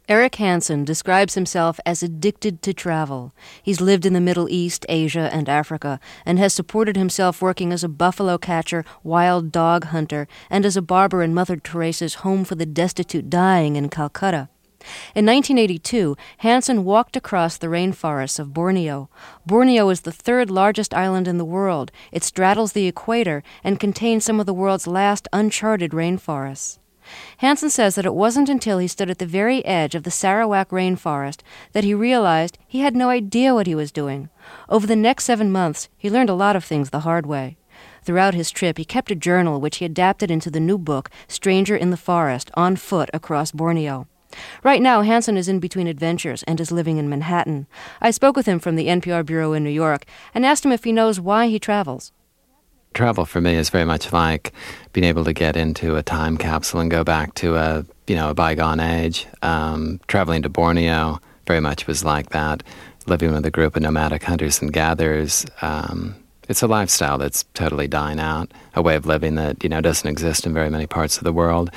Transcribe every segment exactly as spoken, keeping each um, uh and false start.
Eric Hansen describes himself as addicted to travel. He's lived in the Middle East, Asia, and Africa, and has supported himself working as a buffalo catcher, wild dog hunter, and as a barber in Mother Teresa's Home for the Destitute Dying in Calcutta. In nineteen eighty-two, Hansen walked across the rainforests of Borneo. Borneo is the third largest island in the world. It straddles the equator and contains some of the world's last uncharted rainforests. Hansen says that it wasn't until he stood at the very edge of the Sarawak rainforest that he realized he had no idea what he was doing. Over the next seven months, he learned a lot of things the hard way. Throughout his trip, he kept a journal which he adapted into the new book, Stranger in the Forest, on foot across Borneo. Right now, Hansen is in between adventures and is living in Manhattan. I spoke with him from the N P R bureau in New York and asked him if he knows why he travels. Travel for me is very much like being able to get into a time capsule and go back to a, you know, a bygone age. Um, traveling to Borneo very much was like that. Living with a group of nomadic hunters and gatherers, um, it's a lifestyle that's totally dying out, a way of living that, you know, doesn't exist in very many parts of the world.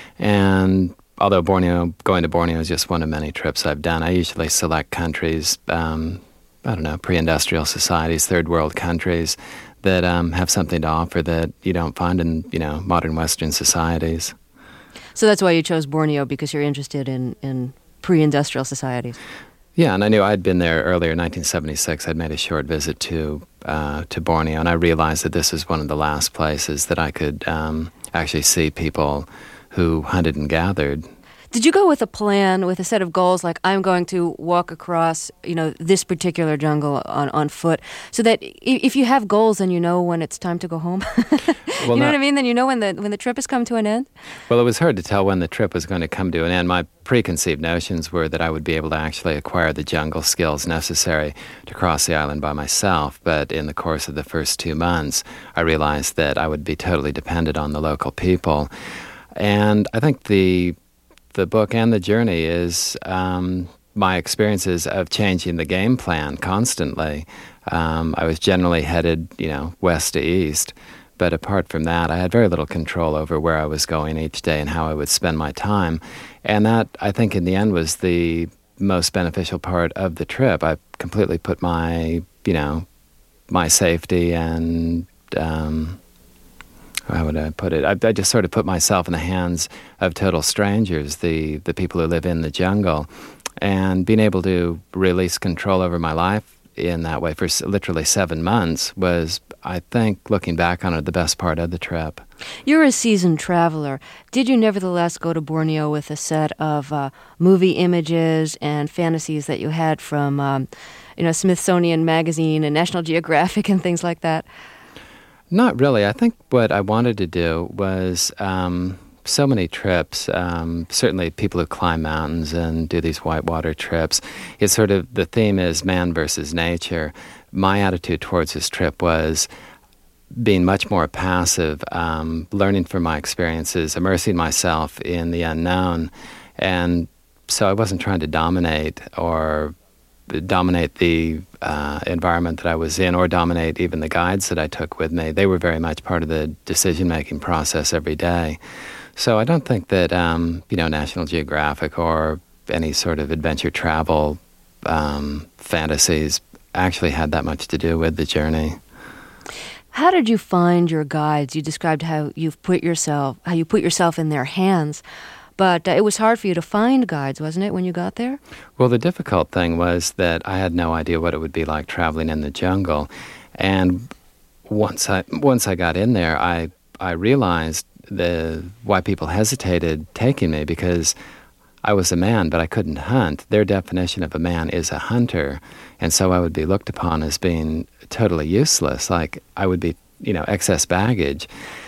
And although Borneo, going to Borneo is just one of many trips I've done, I usually select countries, um, I don't know, pre-industrial societies, third world countries, that um, have something to offer that you don't find in, you know, modern Western societies. So that's why you chose Borneo, because you're interested in, in pre-industrial societies. Yeah, and I knew I'd been there earlier in nineteen seventy-six. I'd made a short visit to uh, to Borneo, and I realized that this was one of the last places that I could um, actually see people who hunted and gathered. Did you go with a plan, with a set of goals, like I'm going to walk across, you know, this particular jungle on, on foot, so that if you have goals, then you know when it's time to go home? Well, you know not, what I mean? Then you know when the when the trip has come to an end? Well, it was hard to tell when the trip was going to come to an end. My preconceived notions were that I would be able to actually acquire the jungle skills necessary to cross the island by myself, but in the course of the first two months, I realized that I would be totally dependent on the local people. And I think the the book and the journey is um, my experiences of changing the game plan constantly. Um, I was generally headed, you know, west to east, but apart from that, I had very little control over where I was going each day and how I would spend my time. And that, I think, in the end was the most beneficial part of the trip. I completely put my, you know, my safety and um, how would I put it? I, I just sort of put myself in the hands of total strangers, the, the people who live in the jungle, and being able to release control over my life in that way for literally seven months was, I think, looking back on it, the best part of the trip. You're a seasoned traveler. Did you nevertheless go to Borneo with a set of uh, movie images and fantasies that you had from, um, you know, Smithsonian Magazine and National Geographic and things like that? Not really. I think what I wanted to do was um, so many trips, um, certainly people who climb mountains and do these whitewater trips. It's sort of, the theme is man versus nature. My attitude towards this trip was being much more passive, um, learning from my experiences, immersing myself in the unknown. And so I wasn't trying to dominate or dominate the uh, environment that I was in or dominate even the guides that I took with me. They were very much part of the decision-making process every day. So I don't think that, um, you know, National Geographic or any sort of adventure travel um, fantasies actually had that much to do with the journey. How did you find your guides? You described how you've put yourself, how you put yourself in their hands. But uh, it was hard for you to find guides, wasn't it, when you got there? Well, the difficult thing was that I had no idea what it would be like traveling in the jungle. And once I once I got in there, I I realized the why people hesitated taking me, because I was a man, but I couldn't hunt. Their definition of a man is a hunter. And so I would be looked upon as being totally useless, like I would be, you know, excess baggage.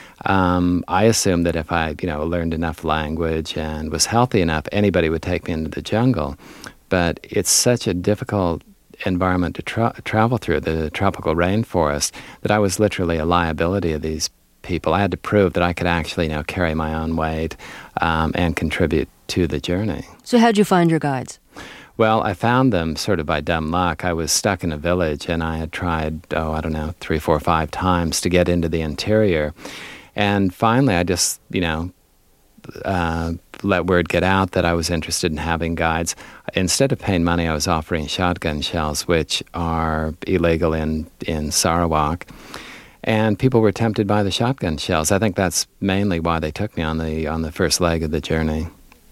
Um, I assumed that if I, you know, learned enough language and was healthy enough, anybody would take me into the jungle. But it's such a difficult environment to tra- travel through, the tropical rainforest, that I was literally a liability of these people. I had to prove that I could actually, you know, carry my own weight um, and contribute to the journey. So how'd you find your guides? Well, I found them sort of by dumb luck. I was stuck in a village, and I had tried, oh, I don't know, three, four, five times to get into the interior. And finally, I just, you know, uh, let word get out that I was interested in having guides. Instead of paying money, I was offering shotgun shells, which are illegal in, in Sarawak. And people were tempted by the shotgun shells. I think that's mainly why they took me on the on the first leg of the journey.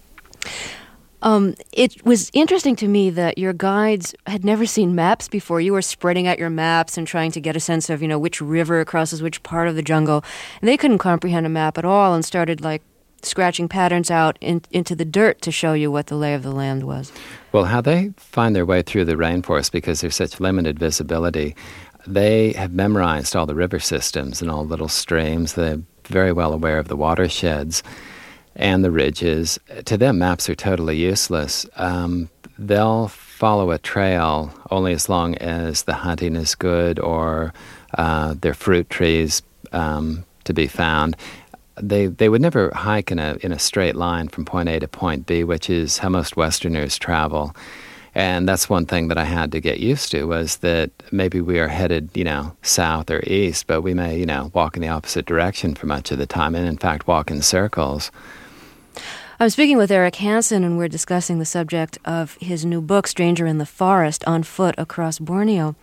Um, it was interesting to me that your guides had never seen maps before. You were spreading out your maps and trying to get a sense of, you know, which river crosses which part of the jungle. And they couldn't comprehend a map at all and started, like, scratching patterns out in, into the dirt to show you what the lay of the land was. Well, how they find their way through the rainforest, because there's such limited visibility, they have memorized all the river systems and all little streams. They're very well aware of the watersheds and the ridges. To them, maps are totally useless. Um, they'll follow a trail only as long as the hunting is good or uh, there are fruit trees um, to be found. They they would never hike in a in a straight line from point A to point B, which is how most Westerners travel. And that's one thing that I had to get used to, was that maybe we are headed, you know, south or east, but we may, you know, walk in the opposite direction for much of the time, and in fact walk in circles. I'm speaking with Eric Hansen, and we're discussing the subject of his new book, Stranger in the Forest, On Foot Across Borneo.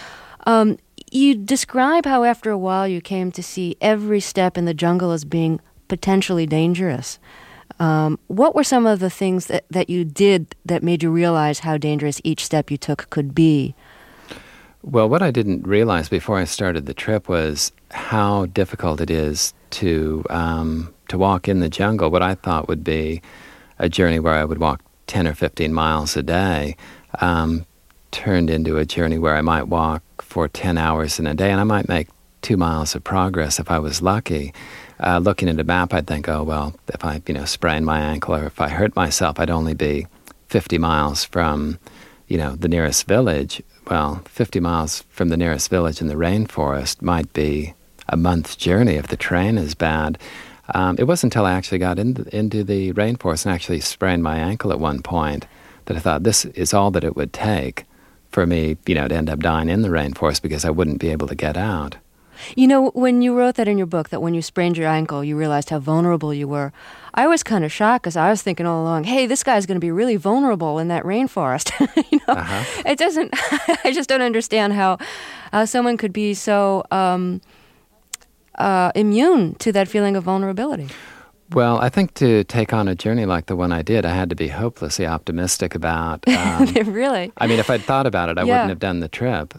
Um, you describe how after a while you came to see every step in the jungle as being potentially dangerous. Um, what were some of the things that, that you did that made you realize how dangerous each step you took could be? Well, what I didn't realize before I started the trip was how difficult it is to um, to walk in the jungle. What I thought would be a journey where I would walk ten or fifteen miles a day um, turned into a journey where I might walk for ten hours in a day, and I might make two miles of progress if I was lucky. Uh, looking at a map, I'd think, oh, well, if I, you know, sprain my ankle or if I hurt myself, I'd only be fifty miles from, you know, the nearest village. Well, fifty miles from the nearest village in the rainforest might be a month's journey if the terrain is bad. Um, it wasn't until I actually got in the, into the rainforest and actually sprained my ankle at one point that I thought this is all that it would take for me, you know, to end up dying in the rainforest because I wouldn't be able to get out. You know, when you wrote that in your book, that when you sprained your ankle, you realized how vulnerable you were, I was kind of shocked because I was thinking all along, hey, this guy's going to be really vulnerable in that rainforest. you know, uh-huh. It doesn't, I just don't understand how uh, someone could be so um, uh, immune to that feeling of vulnerability. Well, I think to take on a journey like the one I did, I had to be hopelessly optimistic about. Um, really? I mean, if I'd thought about it, I yeah. wouldn't have done the trip.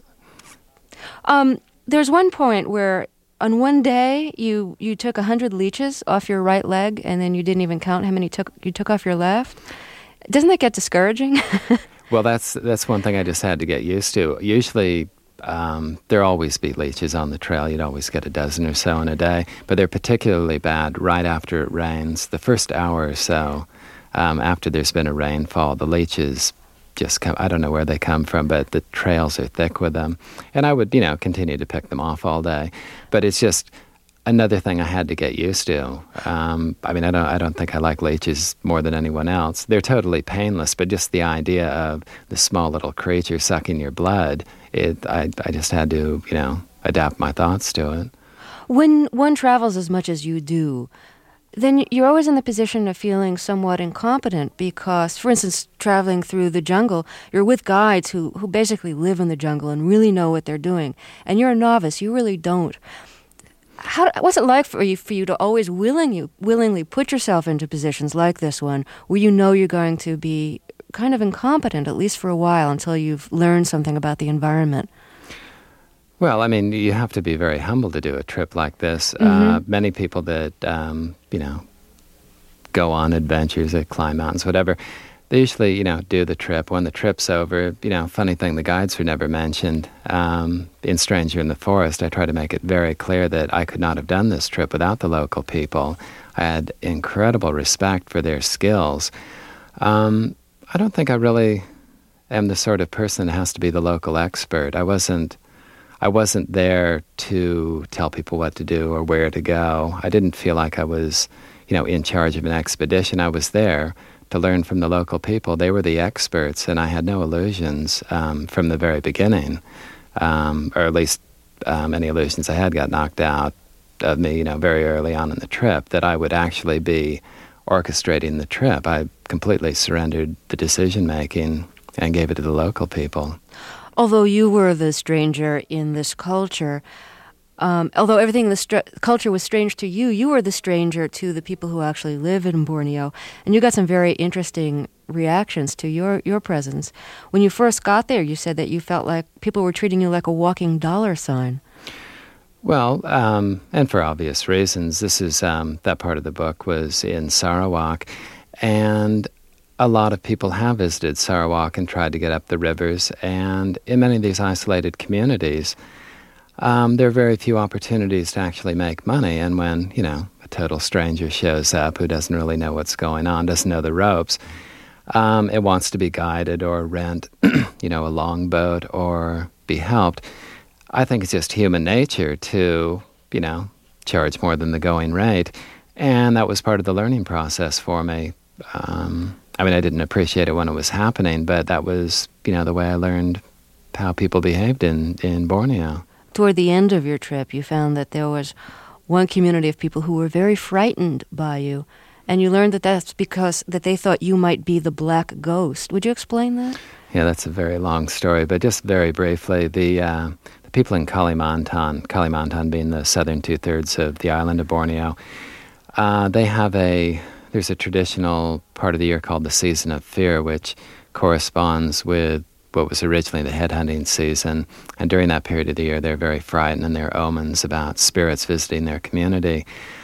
Um. There's one point where on one day you, you took one hundred leeches off your right leg and then you didn't even count how many took you took off your left. Doesn't that get discouraging? Well, that's that's one thing I just had to get used to. Usually um, there'll always be leeches on the trail. You'd always get a dozen or so in a day. But they're particularly bad right after it rains. The first hour or so um, after there's been a rainfall, the leeches just come, I don't know where they come from, but the trails are thick with them. And I would, you know, continue to pick them off all day. But it's just another thing I had to get used to. Um, I mean, I don't I don't think I like leeches more than anyone else. They're totally painless, but just the idea of the small little creature sucking your blood, it I, I just had to, you know, adapt my thoughts to it. When one travels as much as you do, then you're always in the position of feeling somewhat incompetent because, for instance, traveling through the jungle, you're with guides who, who basically live in the jungle and really know what they're doing. And you're a novice. You really don't. How, what's it like for you for you to always willingly, willingly put yourself into positions like this one where you know you're going to be kind of incompetent, at least for a while, until you've learned something about the environment? Well, I mean, you have to be very humble to do a trip like this. Mm-hmm. Uh, many people that, um, you know, go on adventures, that climb mountains, whatever, they usually, you know, do the trip. When the trip's over, you know, funny thing, the guides were never mentioned. Um, in Stranger in the Forest, I try to make it very clear that I could not have done this trip without the local people. I had incredible respect for their skills. Um, I don't think I really am the sort of person that has to be the local expert. I wasn't... I wasn't there to tell people what to do or where to go. I didn't feel like I was, you know, in charge of an expedition. I was there to learn from the local people. They were the experts, and I had no illusions um, from the very beginning, um, or at least um, any illusions I had got knocked out of me, you know, very early on in the trip, that I would actually be orchestrating the trip. I completely surrendered the decision-making and gave it to the local people. Although you were the stranger in this culture, um, although everything in the str- culture was strange to you, you were the stranger to the people who actually live in Borneo. And you got some very interesting reactions to your, your presence. When you first got there, you said that you felt like people were treating you like a walking dollar sign. Well, um, and for obvious reasons, this is, um, that part of the book was in Sarawak, and a lot of people have visited Sarawak and tried to get up the rivers, and in many of these isolated communities, um, there are very few opportunities to actually make money, and when, you know, a total stranger shows up who doesn't really know what's going on, doesn't know the ropes, um, it wants to be guided or rent, you know, a longboat or be helped. I think it's just human nature to, you know, charge more than the going rate, and that was part of the learning process for me. Um, I mean, I didn't appreciate it when it was happening, but that was, you know, the way I learned how people behaved in, in Borneo. Toward the end of your trip, you found that there was one community of people who were very frightened by you, and you learned that that's because that they thought you might be the Black Ghost. Would you explain that? Yeah, that's a very long story, but just very briefly, the uh, the people in Kalimantan, Kalimantan being the southern two-thirds of the island of Borneo, uh, they have a, there's a traditional part of the year called the Season of Fear, which corresponds with what was originally the headhunting season. And during that period of the year, they're very frightened, and there are omens about spirits visiting their community.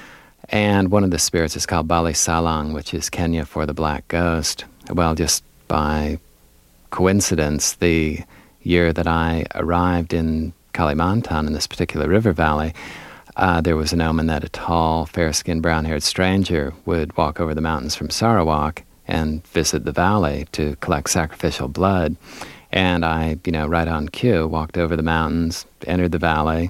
And one of the spirits is called Bali Salang, which is Kenya for the Black Ghost. Well, just by coincidence, the year that I arrived in Kalimantan, in this particular river valley, uh, there was an omen that a tall, fair-skinned, brown-haired stranger would walk over the mountains from Sarawak and visit the valley to collect sacrificial blood. And I, you know, right on cue, walked over the mountains, entered the valley,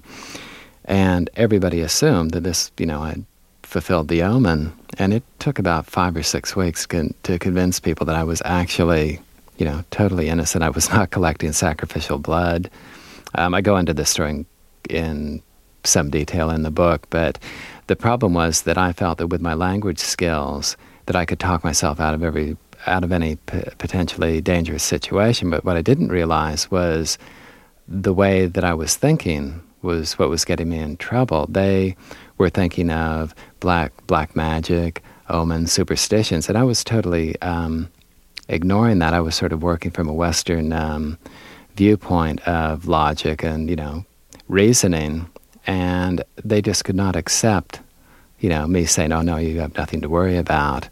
and everybody assumed that this, you know, I'd fulfilled the omen. And it took about five or six weeks con- to convince people that I was actually, you know, totally innocent. I was not collecting sacrificial blood. Um, I go into this story in, in some detail in the book, but the problem was that I felt that with my language skills that I could talk myself out of every out of any p- potentially dangerous situation. But what I didn't realize was the way that I was thinking was what was getting me in trouble. They were thinking of black black magic, omens, superstitions, and I was totally um, ignoring that. I was sort of working from a Western um, viewpoint of logic and, you know, reasoning, and they just could not accept, you know, me saying, oh, no, you have nothing to worry about.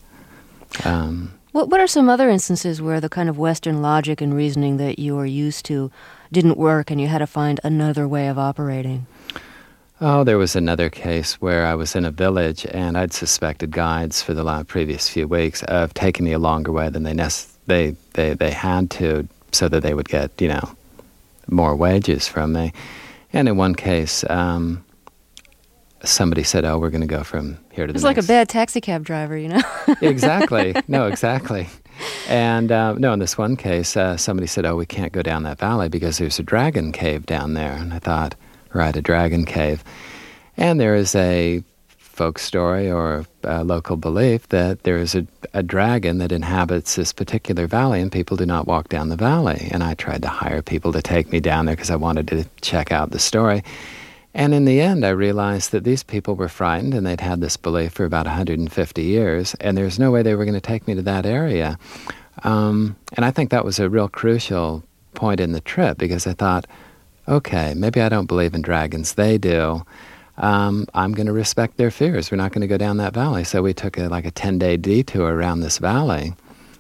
Um, what, what are some other instances where the kind of Western logic and reasoning that you are used to didn't work and you had to find another way of operating? Oh, there was another case where I was in a village and I'd suspected guides for the last previous few weeks of taking me a longer way than they nec- they, they they had to, so that they would get, you know, more wages from me. And in one case, um, somebody said, oh, we're going to go from here to the It's next. like a bad taxi cab driver, you know? Exactly. No, exactly. And uh, no, in this one case, uh, somebody said, oh, we can't go down that valley because there's a dragon cave down there. And I thought, right, a dragon cave. And there is a folk story or a local belief that there is a, a dragon that inhabits this particular valley and people do not walk down the valley. And I tried to hire people to take me down there because I wanted to check out the story. And in the end, I realized that these people were frightened and they'd had this belief for about one hundred fifty years, and there's no way they were going to take me to that area. Um, and I think that was a real crucial point in the trip, because I thought, okay, maybe I don't believe in dragons. They do. Um, I'm going to respect their fears. We're not going to go down that valley. So we took a, like a ten-day detour around this valley.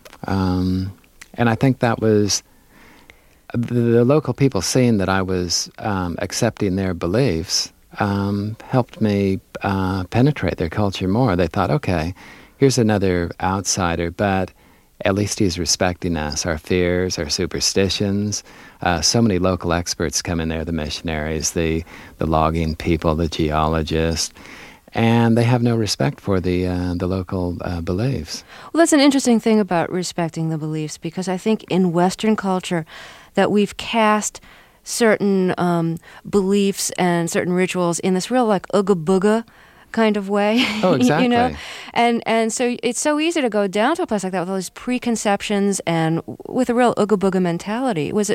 Um, and I think that was the, the local people seeing that I was um, accepting their beliefs um, helped me uh, penetrate their culture more. They thought, okay, here's another outsider, but at least he's respecting us, our fears, our superstitions. Uh, so many local experts come in there, the missionaries, the, the logging people, the geologists, and they have no respect for the uh, the local uh, beliefs. Well, that's an interesting thing about respecting the beliefs, because I think in Western culture that we've cast certain um, beliefs and certain rituals in this real like ooga booga kind of way. Oh, exactly. You know? And and so it's so easy to go down to a place like that with all these preconceptions and with a real ooga booga mentality. Was it?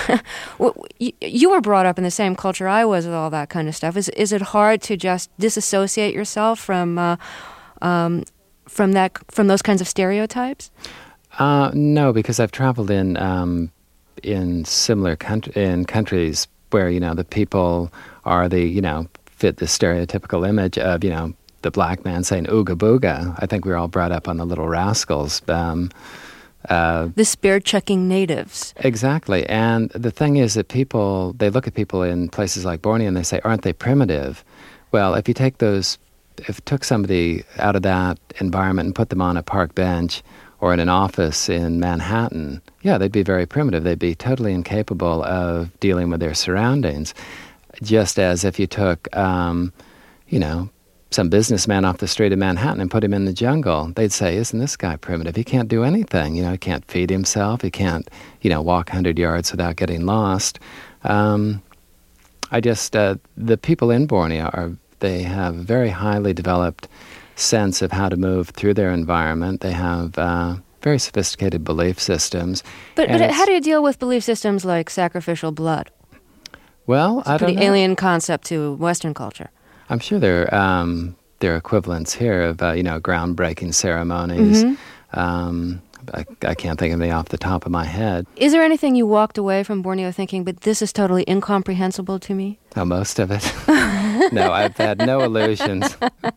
You were brought up in the same culture I was with all that kind of stuff. Is is it hard to just disassociate yourself from uh, um, from that from those kinds of stereotypes? Uh, no, because I've traveled in um, in similar country in countries where, you know, the people are the, you know, fit the stereotypical image of, you know, the black man saying ooga booga. I think we were all brought up on the Little Rascals. Um, uh, the spear-chucking natives. Exactly. And the thing is that people, they look at people in places like Borneo and they say, aren't they primitive? Well, if you take those, if you took somebody out of that environment and put them on a park bench or in an office in Manhattan, yeah, they'd be very primitive. They'd be totally incapable of dealing with their surroundings. Just as if you took, um, you know, some businessman off the street of Manhattan and put him in the jungle, they'd say, isn't this guy primitive? He can't do anything. You know, he can't feed himself. He can't, you know, walk one hundred yards without getting lost. Um, I just, uh, the people in Borneo, are they have a very highly developed sense of how to move through their environment. They have uh, very sophisticated belief systems. But, but how do you deal with belief systems like sacrificial blood? Well, it's a I don't know. pretty alien concept to Western culture. I'm sure there um, there are equivalents here of uh, you know, groundbreaking ceremonies. Mm-hmm. Um, I, I can't think of any off the top of my head. Is there anything you walked away from Borneo thinking, but this is totally incomprehensible to me? Oh, most of it. No, I've had no illusions.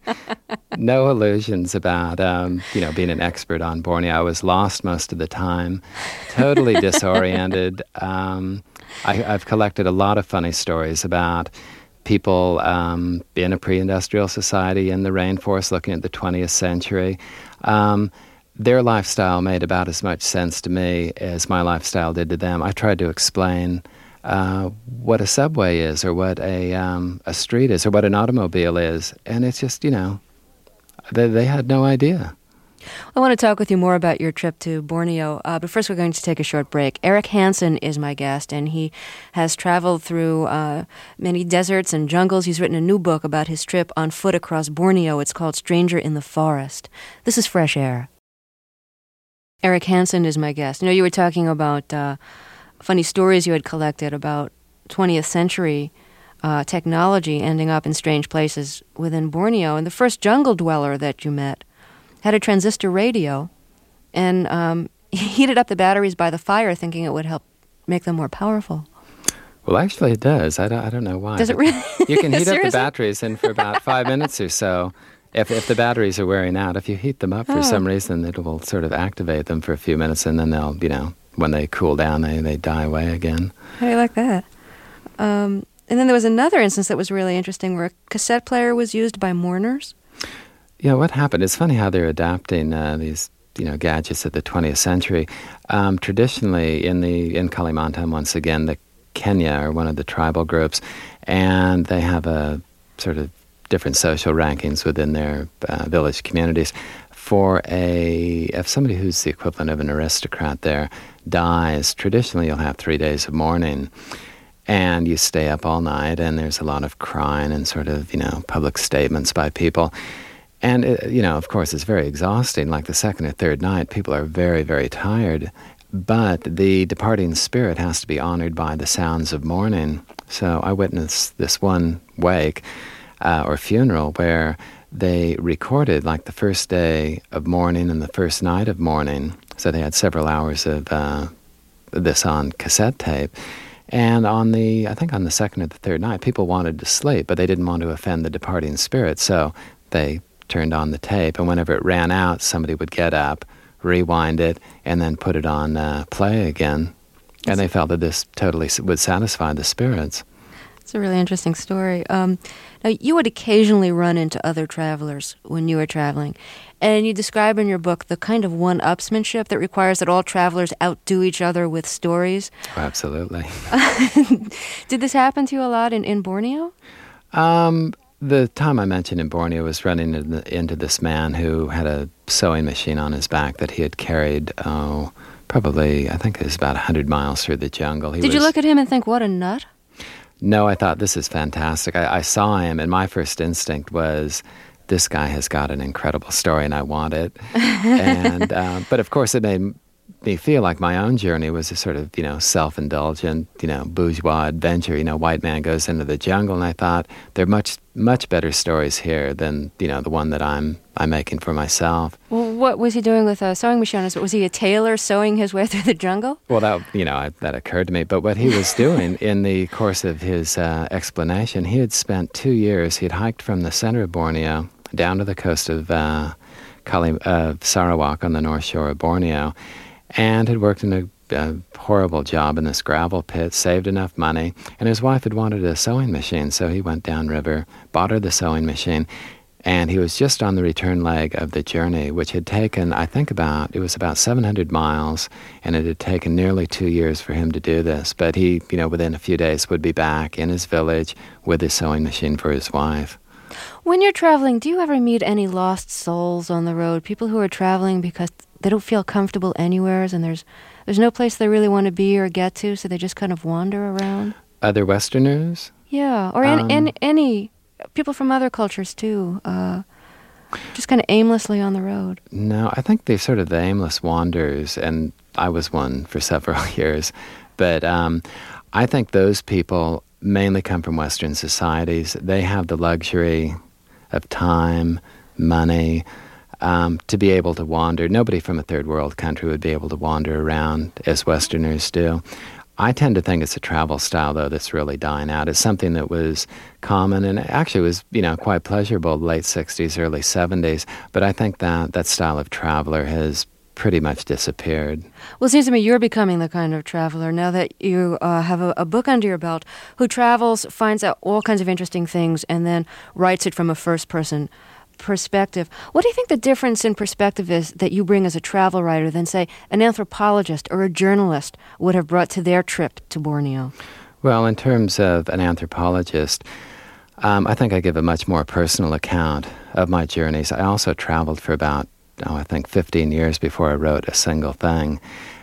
No illusions about um, you know, being an expert on Borneo. I was lost most of the time, totally disoriented. Um, I, I've collected a lot of funny stories about people um, in a pre-industrial society in the rainforest looking at the twentieth century. Um, their lifestyle made about as much sense to me as my lifestyle did to them. I tried to explain uh, what a subway is or what a um, a street is or what an automobile is. And it's just, you know, they, they had no idea. I want to talk with you more about your trip to Borneo, uh, but first we're going to take a short break. Eric Hansen is my guest, and he has traveled through uh, many deserts and jungles. He's written a new book about his trip on foot across Borneo. It's called Stranger in the Forest. This is Fresh Air. Eric Hansen is my guest. You know, you were talking about uh, funny stories you had collected about twentieth century uh, technology ending up in strange places within Borneo, and the first jungle dweller that you met had a transistor radio, and um, heated up the batteries by the fire, thinking it would help make them more powerful. Well, actually, it does. I don't, I don't know why. Does it really? You can heat up the batteries in for about five minutes or so. If if the batteries are wearing out, if you heat them up for oh. some reason, it will sort of activate them for a few minutes, and then they'll, you know, when they cool down, they, they die away again. How do you like that? Um, and then there was another instance that was really interesting where a cassette player was used by mourners. Yeah, what happened? It's funny how they're adapting uh, these, you know, gadgets of the twentieth century. Um, traditionally, in the in Kalimantan, once again, the Kenya are one of the tribal groups, and they have a sort of different social rankings within their uh, village communities. For a if somebody who's the equivalent of an aristocrat there dies, traditionally you'll have three days of mourning, and you stay up all night, and there's a lot of crying and sort of, you know, public statements by people. And, it, you know, of course, it's very exhausting. Like the second or third night, people are very, very tired. But the departing spirit has to be honored by the sounds of mourning. So I witnessed this one wake uh, or funeral where they recorded like the first day of mourning and the first night of mourning. So they had several hours of uh, this on cassette tape. And on the, I think on the second or the third night, people wanted to sleep, but they didn't want to offend the departing spirit. So they turned on the tape, and whenever it ran out, somebody would get up, rewind it, and then put it on uh, play again. And they felt that this totally would satisfy the spirits. It's a really interesting story. Um, now, you would occasionally run into other travelers when you were traveling, and you describe in your book the kind of one-upsmanship that requires that all travelers outdo each other with stories. Oh, absolutely. Did this happen to you a lot in, in Borneo? Um... The time I mentioned in Borneo was running into, into this man who had a sewing machine on his back that he had carried, oh, probably, I think it was about one hundred miles through the jungle. He Did was, you look at him and think, what a nut? No, I thought, this is fantastic. I, I saw him, and my first instinct was, this guy has got an incredible story, and I want it. and uh, But of course, it made me feel like my own journey was a sort of, you know, self-indulgent, you know, bourgeois adventure. You know, white man goes into the jungle, and I thought, there are much, much better stories here than, you know, the one that I'm I'm making for myself. Well, what was he doing with a sewing machine? Was he a tailor sewing his way through the jungle? Well, that, you know, I, that occurred to me. But what he was doing in the course of his uh, explanation, he had spent two years, he had hiked from the center of Borneo down to the coast of uh, Kali, uh, Sarawak on the north shore of Borneo, and had worked in a, a horrible job in this gravel pit, saved enough money, and his wife had wanted a sewing machine, so he went downriver, bought her the sewing machine, and he was just on the return leg of the journey, which had taken, I think about, it was about seven hundred miles, and it had taken nearly two years for him to do this. But he, you know, within a few days would be back in his village with his sewing machine for his wife. When you're traveling, do you ever meet any lost souls on the road? People who are traveling because they don't feel comfortable anywhere, and there's there's no place they really want to be or get to, so they just kind of wander around? Other Westerners? Yeah, or in, um, in, any people from other cultures, too, uh, just kind of aimlessly on the road. No, I think they're sort of the aimless wanderers, and I was one for several years. But um, I think those people mainly come from Western societies. They have the luxury of time, money, um, to be able to wander. Nobody from a third world country would be able to wander around as Westerners do. I tend to think it's a travel style, though, that's really dying out. It's something that was common and actually was, you know, quite pleasurable late sixties, early seventies. But I think that that style of traveler has pretty much disappeared. Well, it seems to me you're becoming the kind of traveler now that you uh, have a, a book under your belt, who travels, finds out all kinds of interesting things, and then writes it from a first-person perspective. What do you think the difference in perspective is that you bring as a travel writer than, say, an anthropologist or a journalist would have brought to their trip to Borneo? Well, in terms of an anthropologist, um, I think I give a much more personal account of my journeys. I also traveled for about, oh, I think fifteen years before I wrote a single thing.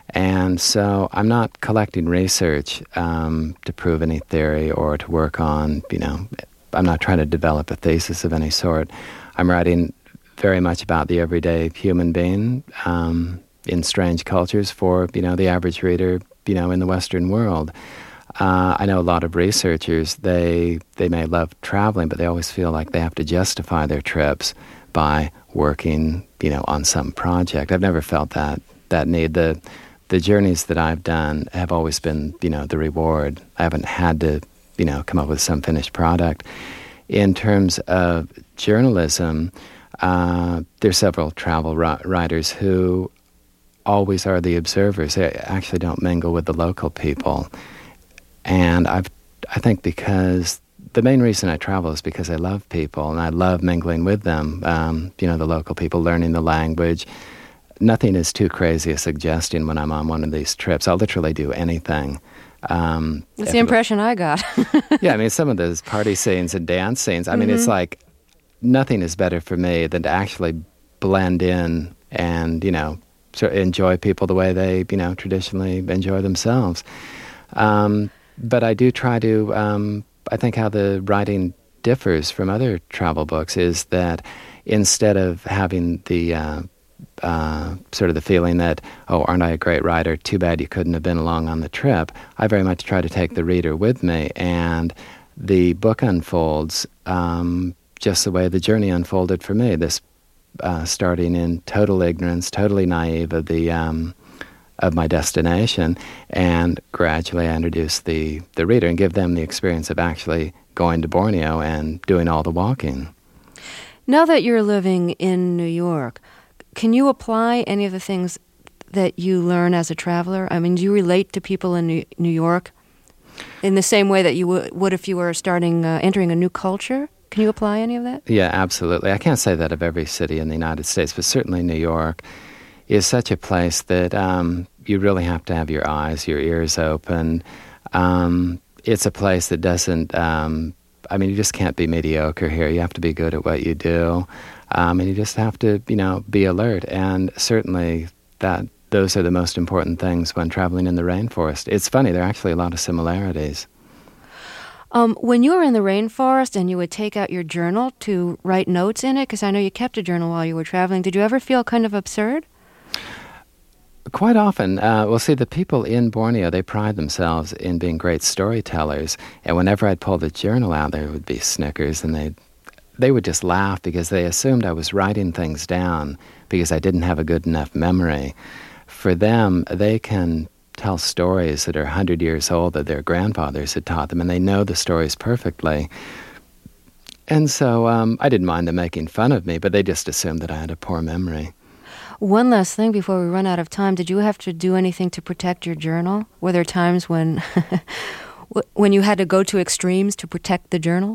And so I'm not collecting research um, to prove any theory or to work on, you know, I'm not trying to develop a thesis of any sort. I'm writing very much about the everyday human being um, in strange cultures for, you know, the average reader, you know, in the Western world. Uh, I know a lot of researchers, they they may love traveling, but they always feel like they have to justify their trips by working, you know, on some project. I've never felt that that need. The the journeys that I've done have always been, you know, the reward. I haven't had to, you know, come up with some finished product. In terms of journalism, uh, there's several travel ri- writers who always are the observers. They actually don't mingle with the local people. And I've, I think because the main reason I travel is because I love people and I love mingling with them, um, you know, the local people, learning the language. Nothing is too crazy a suggestion when I'm on one of these trips. I'll literally do anything. Um, That's the impression I got. Yeah, I mean, some of those party scenes and dance scenes, I mean, mm-hmm. It's like nothing is better for me than to actually blend in and, you know, sort of enjoy people the way they, you know, traditionally enjoy themselves. Um, but I do try to, um, I think how the writing differs from other travel books is that instead of having the uh, Uh, sort of the feeling that, oh, aren't I a great writer? Too bad you couldn't have been along on the trip. I very much try to take the reader with me, and the book unfolds um, just the way the journey unfolded for me. This uh, starting in total ignorance, totally naive of the um, of my destination, and gradually I introduce the the reader and give them the experience of actually going to Borneo and doing all the walking. Now that you're living in New York, can you apply any of the things that you learn as a traveler? I mean, do you relate to people in New, New York in the same way that you w- would if you were starting, uh, entering a new culture? Can you apply any of that? Yeah, absolutely. I can't say that of every city in the United States, but certainly New York is such a place that um, you really have to have your eyes, your ears open. Um, it's a place that doesn't, um, I mean, you just can't be mediocre here. You have to be good at what you do. Um, and you just have to, you know, be alert. And certainly that those are the most important things when traveling in the rainforest. It's funny, there are actually a lot of similarities. Um, when you were in the rainforest and you would take out your journal to write notes in it, because I know you kept a journal while you were traveling, did you ever feel kind of absurd? Quite often. Uh, well, see, the people in Borneo, they pride themselves in being great storytellers. And whenever I'd pull the journal out, there would be snickers, and they'd they would just laugh because they assumed I was writing things down because I didn't have a good enough memory. For them, they can tell stories that are one hundred years old that their grandfathers had taught them, and they know the stories perfectly. And so um, I didn't mind them making fun of me, but they just assumed that I had a poor memory. One last thing before we run out of time. Did you have to do anything to protect your journal? Were there times when, when you had to go to extremes to protect the journal?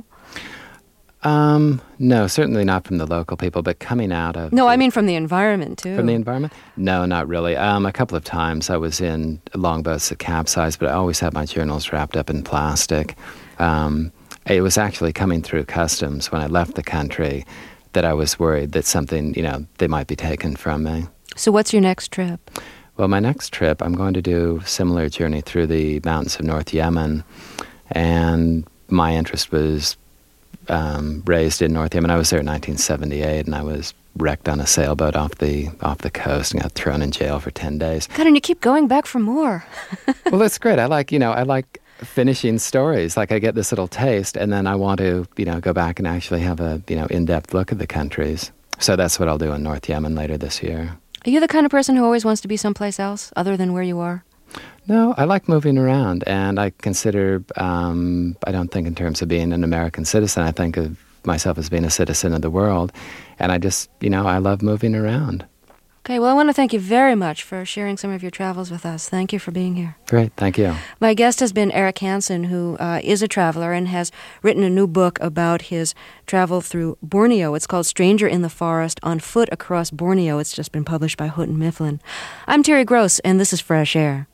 Um, no, certainly not from the local people, but coming out of... No, the, I mean from the environment, too. From the environment? No, not really. Um, a couple of times I was in longboats that capsized, but I always had my journals wrapped up in plastic. Um, it was actually coming through customs when I left the country that I was worried that something, you know, they might be taken from me. So what's your next trip? Well, my next trip, I'm going to do a similar journey through the mountains of North Yemen, and my interest was... Um, raised in North Yemen. I was there in nineteen seventy-eight, and I was wrecked on a sailboat off the off the coast and got thrown in jail for ten days. God, and you keep going back for more. Well, that's great. I like, you know, I like finishing stories. Like I get this little taste, and then I want to, you know, go back and actually have a, you know, in-depth look at the countries. So that's what I'll do in North Yemen later this year. Are you the kind of person who always wants to be someplace else other than where you are? No, I like moving around, and I consider, um, I don't think in terms of being an American citizen. I think of myself as being a citizen of the world, and I just, you know, I love moving around. Okay, well, I want to thank you very much for sharing some of your travels with us. Thank you for being here. Great, thank you. My guest has been Eric Hansen, who uh, is a traveler and has written a new book about his travel through Borneo. It's called Stranger in the Forest, On Foot Across Borneo. It's just been published by Houghton Mifflin. I'm Terry Gross, and this is Fresh Air.